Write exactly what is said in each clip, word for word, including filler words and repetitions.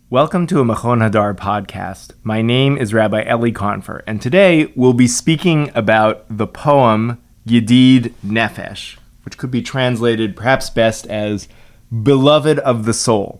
Welcome to a Machon Hadar podcast. My name is Rabbi Eli Confer, and today we'll be speaking about the poem Yedid Nefesh, which could be translated perhaps best as Beloved of the Soul.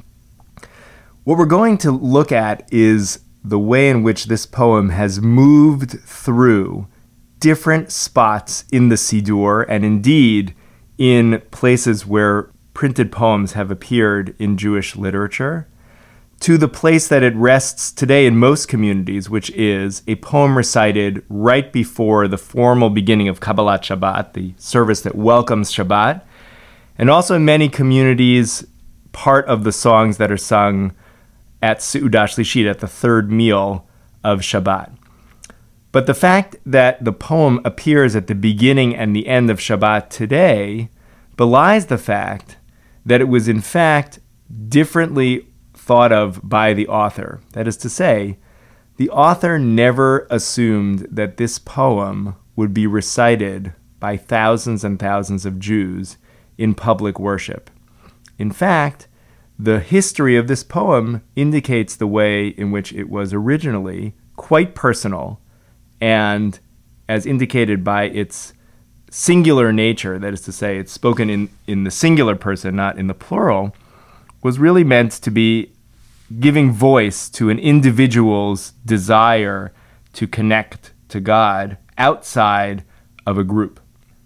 What we're going to look at is the way in which this poem has moved through different spots in the Siddur, and indeed in places where printed poems have appeared in Jewish literature, to the place that it rests today in most communities, which is a poem recited right before the formal beginning of Kabbalat Shabbat, the service that welcomes Shabbat, and also in many communities, part of the songs that are sung at Seudah Shlishit, at the third meal of Shabbat. But the fact that the poem appears at the beginning and the end of Shabbat today belies the fact that it was in fact differently thought of by the author. That is to say, the author never assumed that this poem would be recited by thousands and thousands of Jews in public worship. In fact, the history of this poem indicates the way in which it was originally quite personal, and as indicated by its singular nature, that is to say, it's spoken in, in the singular person, not in the plural, was really meant to be giving voice to an individual's desire to connect to God outside of a group.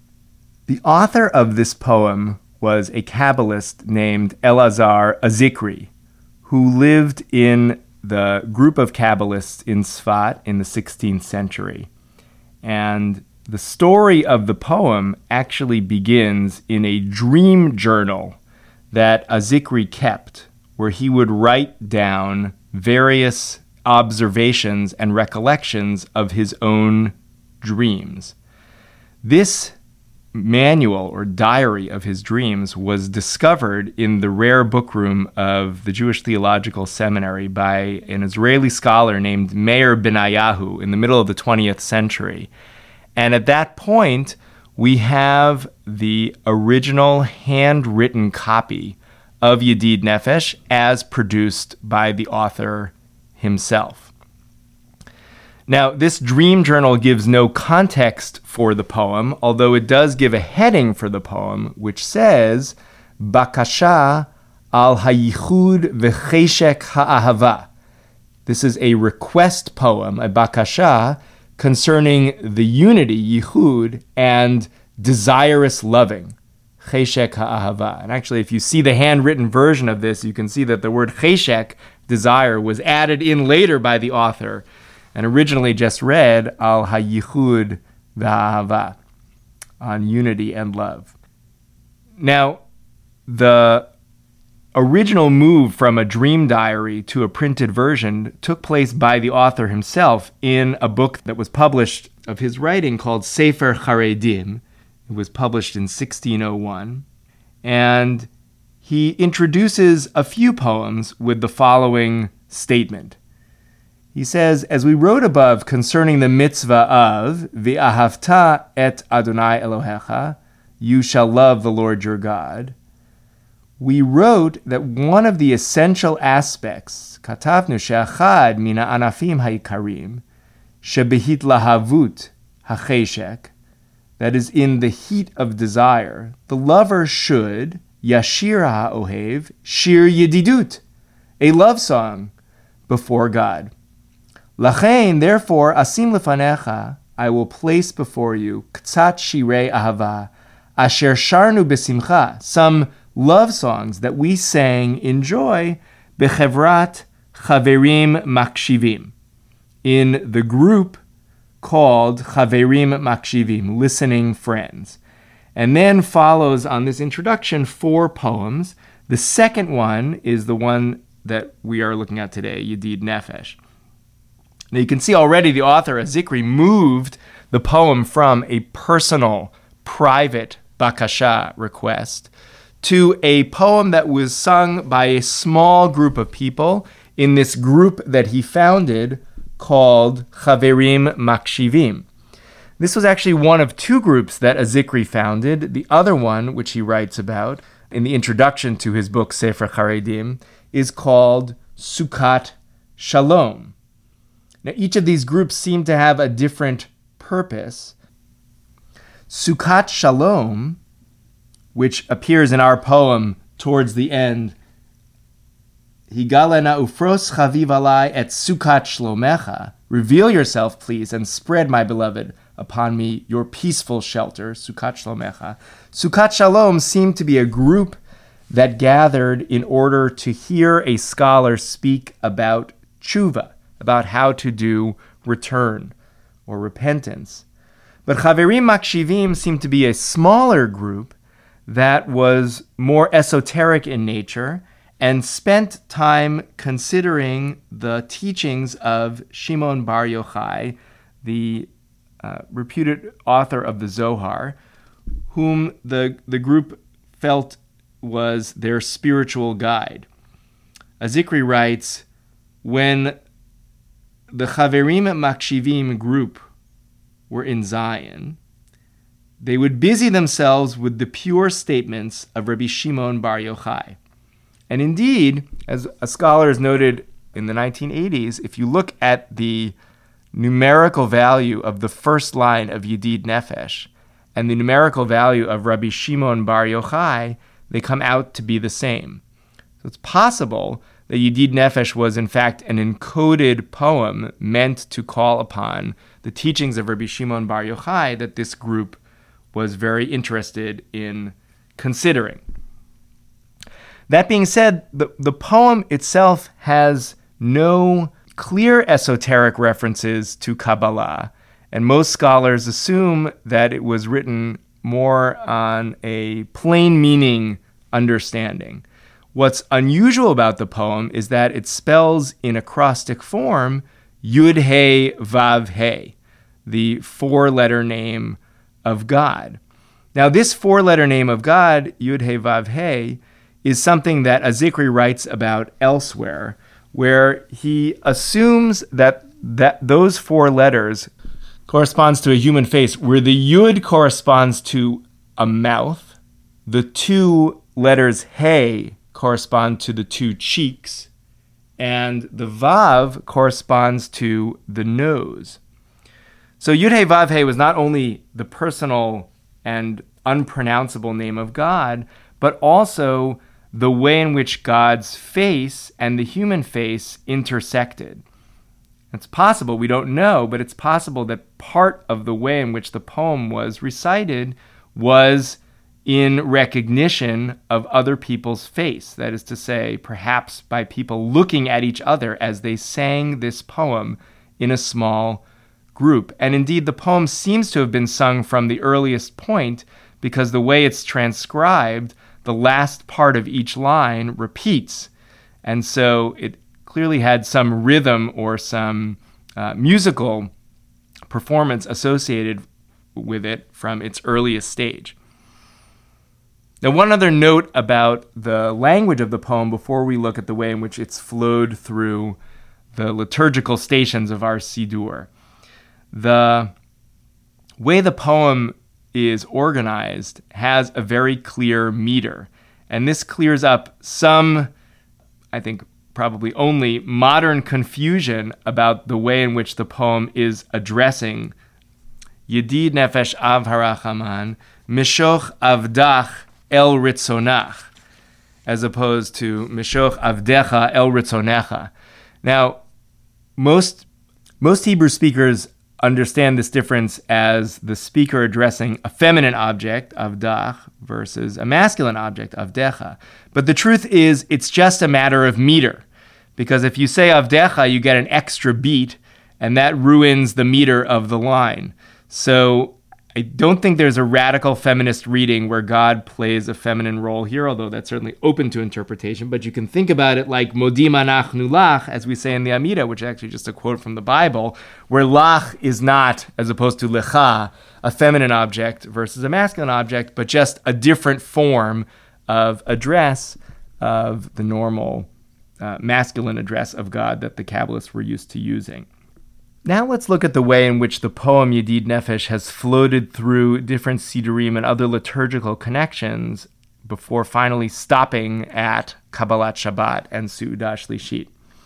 The author of this poem was a Kabbalist named Elazar Azikri, who lived in the group of Kabbalists in Sfat in the sixteenth century. And the story of the poem actually begins in a dream journal that Azikri kept, where he would write down various observations and recollections of his own dreams. This manual or diary of his dreams was discovered in the rare book room of the Jewish Theological Seminary by an Israeli scholar named Meir Benayahu in the middle of the twentieth century. And at that point, we have the original handwritten copy of Yedid Nefesh as produced by the author himself. Now, this dream journal gives no context for the poem, although it does give a heading for the poem, which says, Bakasha al hayichud v'cheshek ha'ahava. This is a request poem, a bakasha, concerning the unity, yichud, and desirous loving. Cheshek ha'ahava. And actually, if you see the handwritten version of this, you can see that the word cheshek, desire, was added in later by the author, and originally just read al hayichud v'ahava, on unity and love. Now, the original move from a dream diary to a printed version took place by the author himself in a book that was published of his writing called Sefer Charedim. It was published in sixteen oh one, and he introduces a few poems with the following statement. He says, as we wrote above concerning the mitzvah of V'ahavta et Adonai Elohecha, you shall love the Lord your God, we wrote that one of the essential aspects, katavnu she'achad mina anafim ha'ikarim, shebehit lahavut ha'cheshek, that is, in the heat of desire, the lover should, yashir ha'ohev, shir yedidut, a love song before God. Lachein, therefore, asim lefanecha, I will place before you, ktsat shirei ahava, asher sharnu besimcha, some love songs that we sang in joy, bechevrat chaverim makshivim, in the group called Chaverim Makshivim, listening friends. And then follows on this introduction four poems. The second one is the one that we are looking at today, Yedid Nefesh. Now you can see already the author, Azikri, moved the poem from a personal, private bakasha request to a poem that was sung by a small group of people in this group that he founded called Chaverim Makshivim. This was actually one of two groups that Azikri founded. The other one, which he writes about in the introduction to his book Sefer Charedim, is called Sukkot Shalom. Now, each of these groups seem to have a different purpose. Sukkot Shalom, which appears in our poem towards the end, Higalena ufros chaviv alai et Sukkot Shlomecha. Reveal yourself, please, and spread, my beloved, upon me your peaceful shelter, Sukkot Shlomecha. Sukkot Shalom seemed to be a group that gathered in order to hear a scholar speak about tshuva, about how to do return or repentance. But Chaverim Makshivim seemed to be a smaller group that was more esoteric in nature and spent time considering the teachings of Shimon Bar Yochai, the uh, reputed author of the Zohar, whom the, the group felt was their spiritual guide. Azikri writes, when the Chaverim Makshivim group were in Zion, they would busy themselves with the pure statements of Rabbi Shimon Bar Yochai. And indeed, as a scholar has noted in the nineteen eighties, if you look at the numerical value of the first line of Yedid Nefesh and the numerical value of Rabbi Shimon Bar Yochai, they come out to be the same. So it's possible that Yedid Nefesh was in fact an encoded poem meant to call upon the teachings of Rabbi Shimon Bar Yochai that this group was very interested in considering. That being said, the, the poem itself has no clear esoteric references to Kabbalah, and most scholars assume that it was written more on a plain meaning understanding. What's unusual about the poem is that it spells in acrostic form Yud He Vav He, the four-letter name of God. Now, this four-letter name of God, Yud He Vav He, is something that Azikri writes about elsewhere, where he assumes that, that those four letters corresponds to a human face, where the Yud corresponds to a mouth, the two letters He correspond to the two cheeks, and the Vav corresponds to the nose. So Yud He Vav He was not only the personal and unpronounceable name of God, but also the way in which God's face and the human face intersected. It's possible, we don't know, but it's possible that part of the way in which the poem was recited was in recognition of other people's face. That is to say, perhaps by people looking at each other as they sang this poem in a small group. And indeed, the poem seems to have been sung from the earliest point because the way it's transcribed, the last part of each line repeats. And so it clearly had some rhythm or some uh, musical performance associated with it from its earliest stage. Now, one other note about the language of the poem before we look at the way in which it's flowed through the liturgical stations of our Siddur. The way the poem is organized has a very clear meter, and this clears up some, I think probably only, modern confusion about the way in which the poem is addressing Yedid Nefesh Av Harachaman, Mishoch Avdach El Ritzonach, as opposed to Mishoch Avdecha El Ritzonecha. Now, most most Hebrew speakers understand this difference as the speaker addressing a feminine object, Avdach, versus a masculine object, Avdecha. But the truth is, it's just a matter of meter. Because if you say Avdecha, you get an extra beat, and that ruins the meter of the line. So I don't think there's a radical feminist reading where God plays a feminine role here, although that's certainly open to interpretation. But you can think about it like Modim Anachnu Lach, as we say in the Amida, which is actually just a quote from the Bible, where Lach is not, as opposed to Lecha, a feminine object versus a masculine object, but just a different form of address of the normal uh, masculine address of God that the Kabbalists were used to using. Now let's look at the way in which the poem Yedid Nefesh has floated through different Siddurim and other liturgical connections before finally stopping at Kabbalat Shabbat and Seudah Shlishit.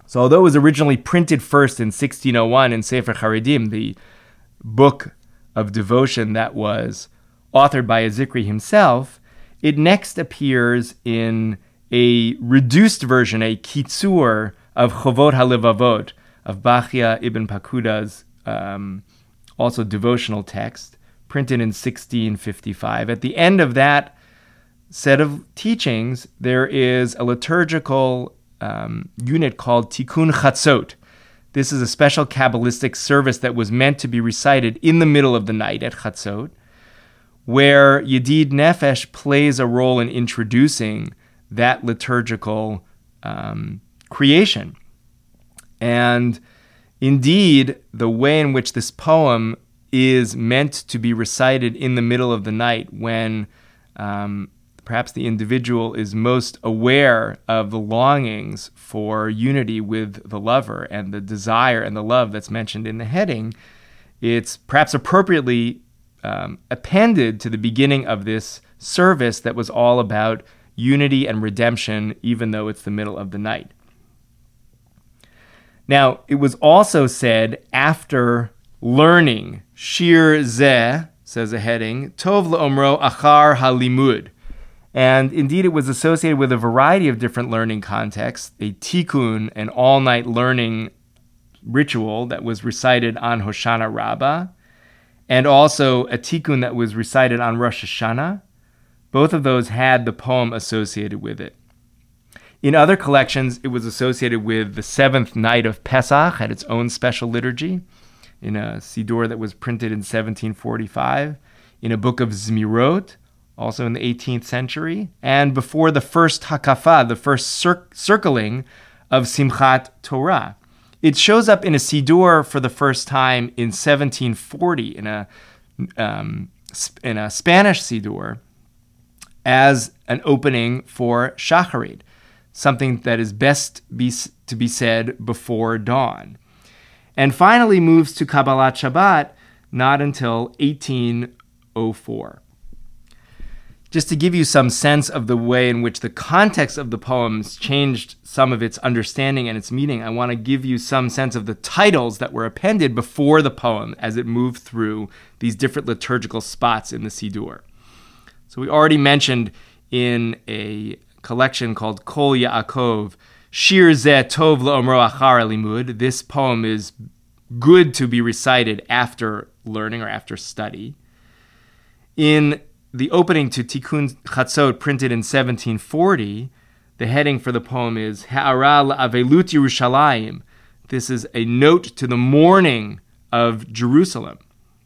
So although it was originally printed first in sixteen oh one in Sefer Charedim, the book of devotion that was authored by Zikri himself, it next appears in a reduced version, a kitzur of Chovot HaLevavot, of Bachya ibn Pakuda's um, also devotional text, printed in sixteen fifty-five. At the end of that set of teachings, there is a liturgical um, unit called Tikkun Chatzot. This is a special Kabbalistic service that was meant to be recited in the middle of the night at Chatzot, where Yedid Nefesh plays a role in introducing that liturgical um, creation. And indeed, the way in which this poem is meant to be recited in the middle of the night, when um, perhaps the individual is most aware of the longings for unity with the lover and the desire and the love that's mentioned in the heading, it's perhaps appropriately um, appended to the beginning of this service that was all about unity and redemption, even though it's the middle of the night. Now, it was also said after learning, Shir Zeh, says a heading, Tov le'omro achar halimud. And indeed, it was associated with a variety of different learning contexts, a tikkun, an all-night learning ritual that was recited on Hoshana Rabbah, and also a tikkun that was recited on Rosh Hashanah. Both of those had the poem associated with it. In other collections, it was associated with the seventh night of Pesach, had its own special liturgy, in a Siddur that was printed in seventeen forty-five, in a book of Zmirot, also in the eighteenth century, and before the first Hakafah, the first cir- circling of Simchat Torah. It shows up in a Siddur for the first time in seventeen forty, in a, um, in a Spanish Siddur, as an opening for Shacharit, something that is best be, to be said before dawn. And finally moves to Kabbalat Shabbat not until eighteen oh four. Just to give you some sense of the way in which the context of the poems changed some of its understanding and its meaning, I want to give you some sense of the titles that were appended before the poem as it moved through these different liturgical spots in the Siddur. So we already mentioned in a collection called Kol Yaakov, Shir Zeh Tov Le'omro Achar Limud. This poem is good to be recited after learning or after study. In the opening to Tikkun Chatzot, printed in seventeen forty, the heading for the poem is Ha'ara La'avelut Yerushalayim. This is a note to the mourning of Jerusalem.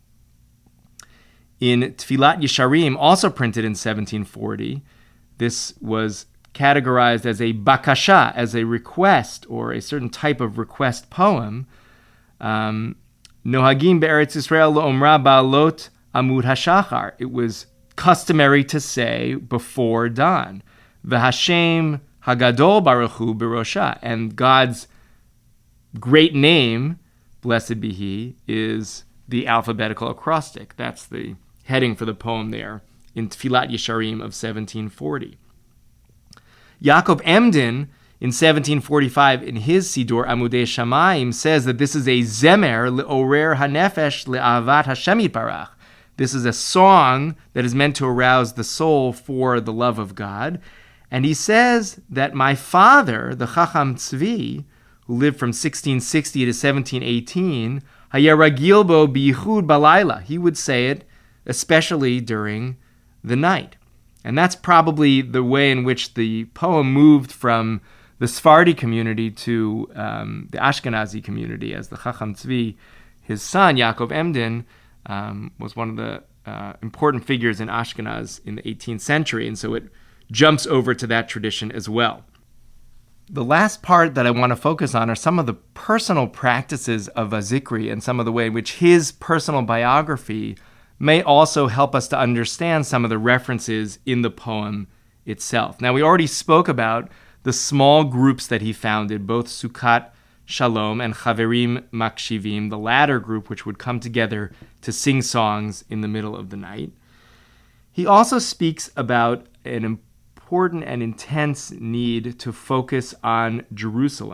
In Tfilat Yesharim, also printed in seventeen forty, this was categorized as a bakasha, as a request or a certain type of request poem. Um, Nohagim be'eretz Yisrael lo'omra ba'alot amud hashachar. It was customary to say before dawn, V'Hashem Hagadol Baruch Hu B'Rosha, and God's great name, blessed be He, is the alphabetical acrostic. That's the heading for the poem there in Tfilat Yesharim of seventeen forty. Yaakov Emden, in seventeen forty-five, in his Siddur Amudei Shamayim, says that this is a zemer le'orer hanefesh le'avat Hashem yitbarach. This is a song that is meant to arouse the soul for the love of God. And he says that my father, the Chacham Tzvi, who lived from sixteen sixty to seventeen eighteen, haya ragil bo biyichud balayla. He would say it especially during the night. And that's probably the way in which the poem moved from the Sephardi community to um, the Ashkenazi community, as the Chacham Tzvi, his son, Yaakov Emden, um, was one of the uh, important figures in Ashkenaz in the eighteenth century, and so it jumps over to that tradition as well. The last part that I want to focus on are some of the personal practices of Zikri and some of the way in which his personal biography may also help us to understand some of the references in the poem itself. Now, we already spoke about the small groups that he founded, both Sukkot Shalom and Chaverim Makshivim, the latter group which would come together to sing songs in the middle of the night. He also speaks about an important and intense need to focus on Jerusalem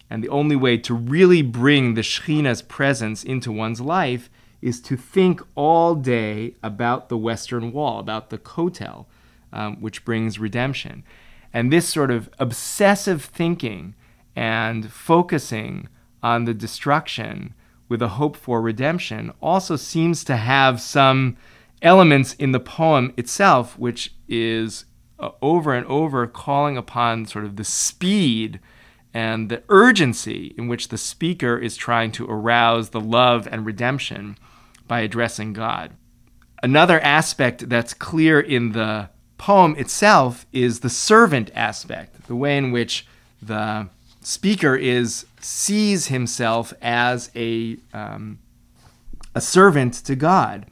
And the only way to really bring the Shekhinah's presence into one's life is to think all day about the Western Wall, about the Kotel, um, which brings redemption. And this sort of obsessive thinking and focusing on the destruction with a hope for redemption also seems to have some elements in the poem itself, which is uh, over and over calling upon sort of the speed and the urgency in which the speaker is trying to arouse the love and redemption by addressing God. Another aspect that's clear in the poem itself is the servant aspect, the way in which the speaker is sees himself as a um, a servant to God.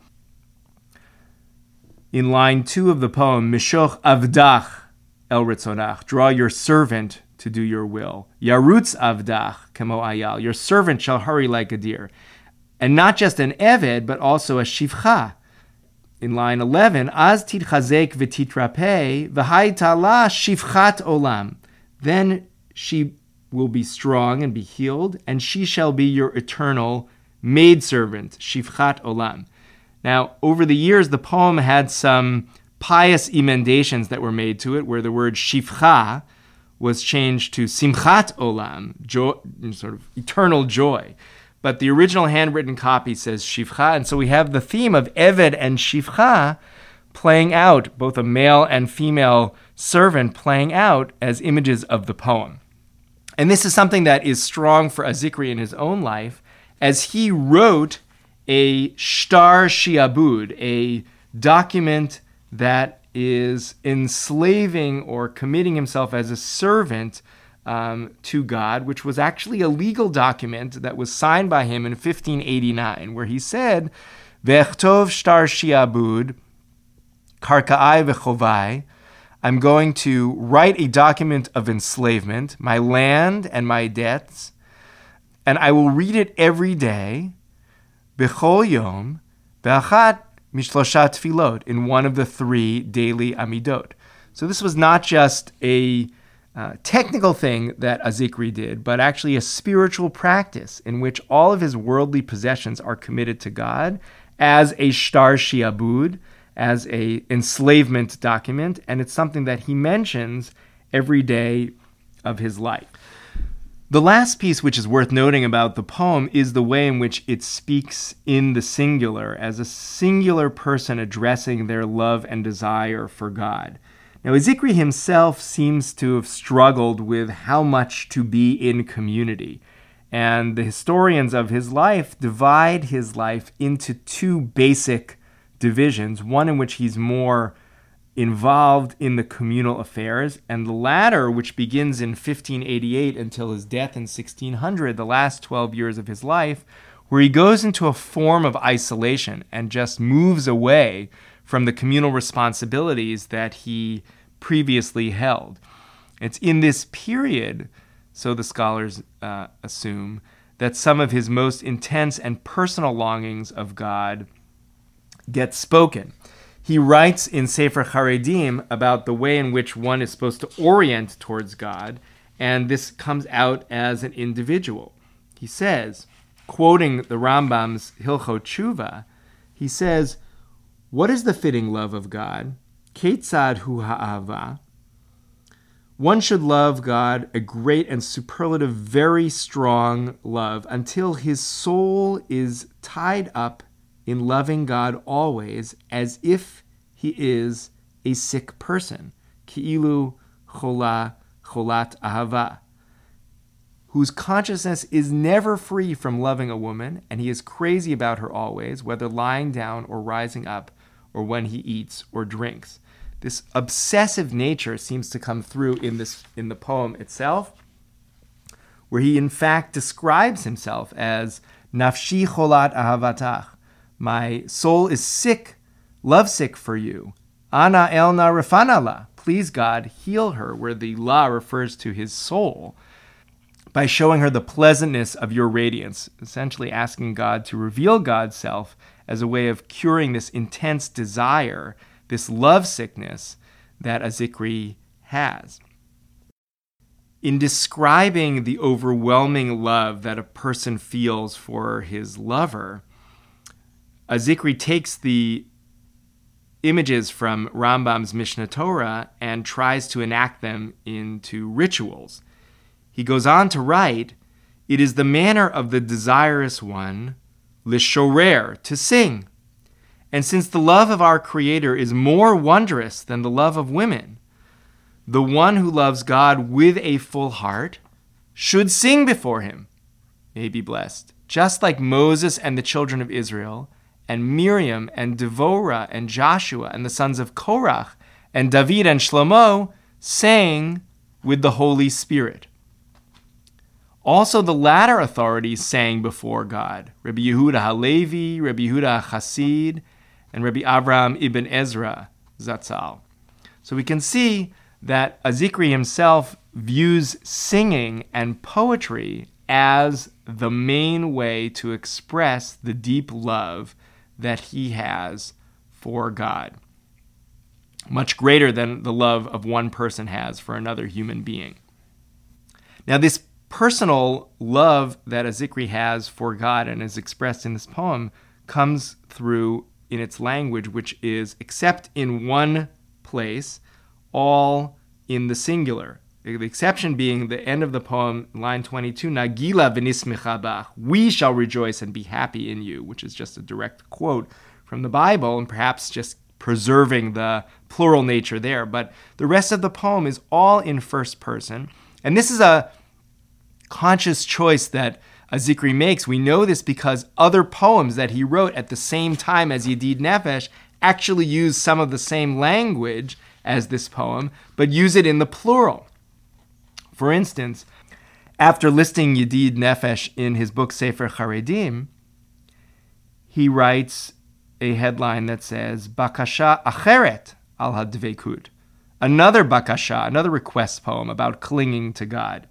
In line two of the poem, Mishoch avdach el ritzonach, draw your servant to do your will. Yarutz avdach kemo ayal, your servant shall hurry like a deer. And not just an eved, but also a shivcha. In line eleven, Az titchazek v'titrape, v'hayta la shivchat olam. Then she will be strong and be healed, and she shall be your eternal maidservant, shivchat olam. Now, over the years, the poem had some pious emendations that were made to it, where the word shivcha was changed to simchat olam, joy, sort of eternal joy. But the original handwritten copy says shivcha, and so we have the theme of Eved and shivcha playing out, both a male and female servant playing out as images of the poem. And this is something that is strong for Azikri in his own life, as he wrote a shtar shiabud, a document that is enslaving or committing himself as a servant um, to God, which was actually a legal document that was signed by him in fifteen eighty-nine, where he said, V'echtov shtar shiabud, karka'ai v'chovai, I'm going to write a document of enslavement, my land and my debts, and I will read it every day, b'chol yom, b'achat mishloshat tefilot, in one of the three daily amidot. So this was not just a uh, technical thing that Azikri did, but actually a spiritual practice in which all of his worldly possessions are committed to God as a shtar shiabud, as a enslavement document, and it's something that he mentions every day of his life. The last piece which is worth noting about the poem is the way in which it speaks in the singular, as a singular person addressing their love and desire for God. Now, Azikri himself seems to have struggled with how much to be in community, and the historians of his life divide his life into two basic divisions, one in which he's more involved in the communal affairs, and the latter, which begins in fifteen eighty-eight until his death in sixteen hundred, the last twelve years of his life, where he goes into a form of isolation and just moves away from the communal responsibilities that he previously held. It's in this period, so the scholars uh, assume, that some of his most intense and personal longings of God get spoken. He writes in Sefer Charedim about the way in which one is supposed to orient towards God, and this comes out as an individual. He says, quoting the Rambam's Hilchot Tshuva, he says, what is the fitting love of God? Ketzad hu ha'ava. One should love God, a great and superlative, very strong love, until his soul is tied up in loving God always, as if he is a sick person, ki'ilu chola cholat ahava, whose consciousness is never free from loving a woman, and he is crazy about her always, whether lying down or rising up, or when he eats or drinks. This obsessive nature seems to come through in this in the poem itself, where he in fact describes himself as nafshi cholat ahavatach. My soul is sick, lovesick for you. Ana elna refanala. Please, God, heal her, where the la refers to his soul, by showing her the pleasantness of your radiance, essentially asking God to reveal God's self as a way of curing this intense desire, this love sickness that Azikri has. In describing the overwhelming love that a person feels for his lover, Zikri takes the images from Rambam's Mishnah Torah and tries to enact them into rituals. He goes on to write, "It is the manner of the desirous one, lishorer, to sing. And since the love of our Creator is more wondrous than the love of women, the one who loves God with a full heart should sing before him, may be blessed, just like Moses and the children of Israel, and Miriam and Devorah and Joshua and the sons of Korach and David and Shlomo sang with the Holy Spirit. Also the latter authorities sang before God, Rabbi Yehuda Halevi, Rabbi Yehuda Chassid, and Rabbi Avraham ibn Ezra Zatzal." So we can see that Zikri himself views singing and poetry as the main way to express the deep love that he has for God, much greater than the love of one person has for another human being. Now, this personal love that Zikri has for God and is expressed in this poem comes through in its language, which is, except in one place, all in the singular. The exception being the end of the poem, line twenty-two, Nagila v'nismicha bach, we shall rejoice and be happy in you, which is just a direct quote from the Bible and perhaps just preserving the plural nature there. But the rest of the poem is all in first person. And this is a conscious choice that Zikri makes. We know this because other poems that he wrote at the same time as Yedid Nefesh actually use some of the same language as this poem, but use it in the plural. For instance, after listing Yedid Nefesh in his book Sefer Charedim, he writes a headline that says, Bakasha Acheret al Hadveikut, another Bakasha, another request poem about clinging to God.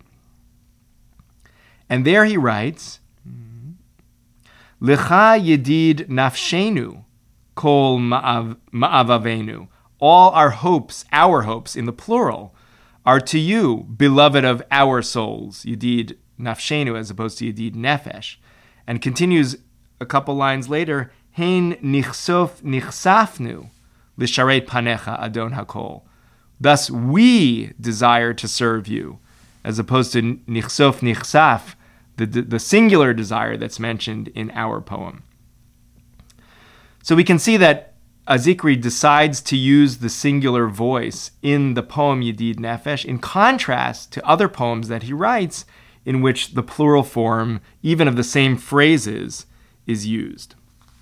And there he writes, Lecha Yedid Nafshenu Kol Ma'avavenu, all our hopes, our hopes in the plural, are to you, beloved of our souls, Yedid Nafshenu as opposed to Yedid Nefesh. And continues a couple lines later, Hein nichsof nichsafnu l'sharet panecha Adon HaKol. Thus we desire to serve you, as opposed to nichsof nichsaf, the, the singular desire that's mentioned in our poem. So we can see that Zikri decides to use the singular voice in the poem Yedid Nefesh in contrast to other poems that he writes in which the plural form, even of the same phrases, is used.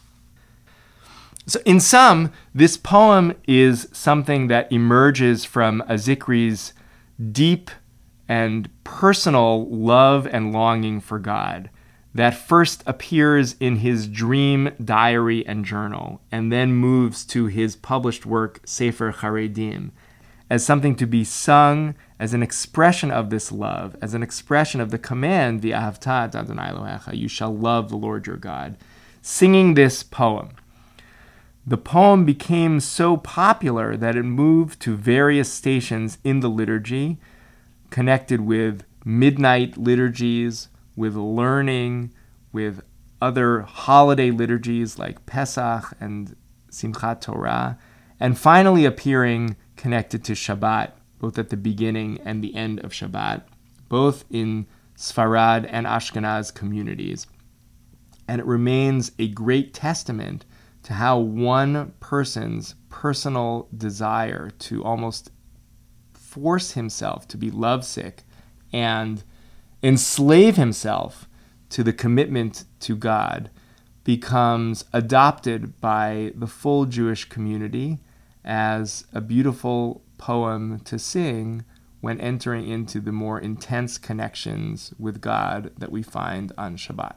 So in sum, this poem is something that emerges from Zikri's deep and personal love and longing for God that first appears in his dream diary and journal, and then moves to his published work, Sefer Charedim, as something to be sung as an expression of this love, as an expression of the command, V'ahavta et Adonai Elohecha, you shall love the Lord your God. Singing this poem. The poem became so popular that it moved to various stations in the liturgy, connected with midnight liturgies, with learning, with other holiday liturgies like Pesach and Simchat Torah, and finally appearing connected to Shabbat, both at the beginning and the end of Shabbat, both in Sfarad and Ashkenaz communities. And it remains a great testament to how one person's personal desire to almost force himself to be lovesick and enslave himself to the commitment to God becomes adopted by the full Jewish community as a beautiful poem to sing when entering into the more intense connections with God that we find on Shabbat.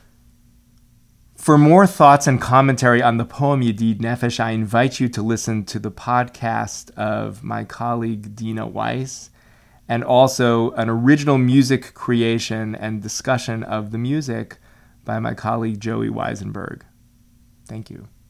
For more thoughts and commentary on the poem Yedid Nefesh, I invite you to listen to the podcast of my colleague Dina Weiss, and also an original music creation and discussion of the music by my colleague Joey Weisenberg. Thank you.